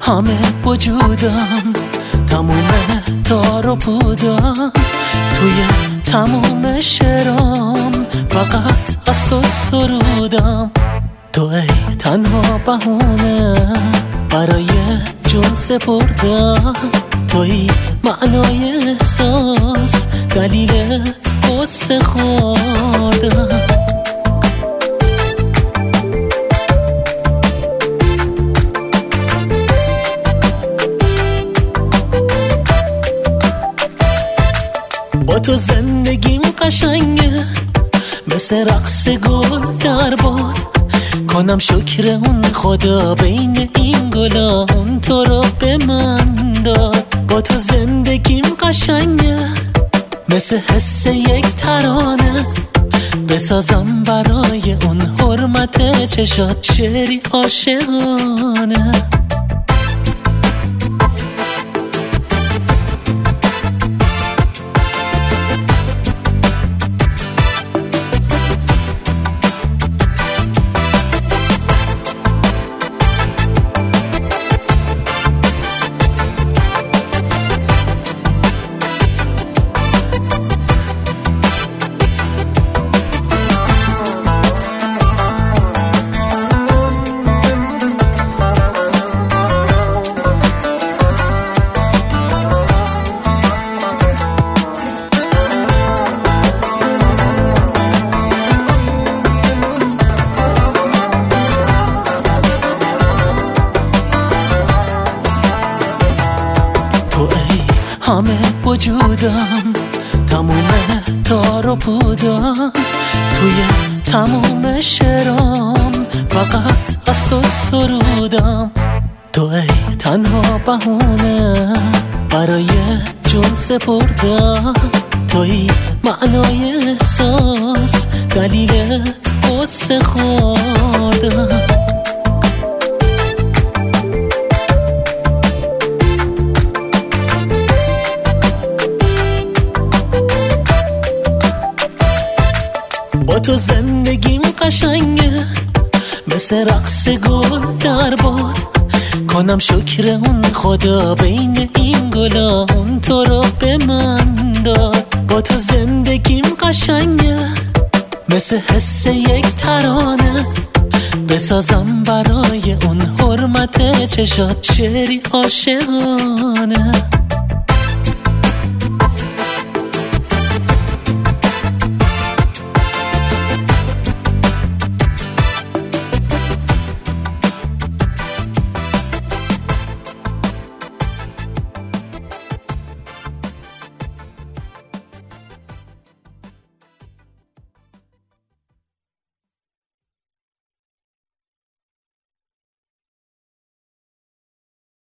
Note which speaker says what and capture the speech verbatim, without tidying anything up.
Speaker 1: همه وجودم، تموم تار و پودم، توی تموم شعرام فقط از تو سرودم. تو ای تنها بهونه برای جون سپردم، توی معنای احساس، دلیل قصه خوردم. با تو زندگیم قشنگه، مثل رقص گل در باد، کنم شکر اون خدا بین این گلا اون تو رو به من داد. با تو زندگیم قشنگه، مثل حس یک ترانه، بسازم برای اون حرمت چشات شعری عاشقانه. همه وجودم، تموم تار و پودم، توی تموم شعرام فقط از تو سرودم. تو ای تنها بهونه برای جون سپردم، توی معنای احساس، دلیل قصه خوردم. با تو زندگیم قشنگه، مثل رقص گل در باد، کنم شکر اون خدا بین این گلا اون تو رو به من داد. با تو زندگیم قشنگه، مثل حس یک ترانه، بسازم برای اون حرمت چشات شعری عاشقانه.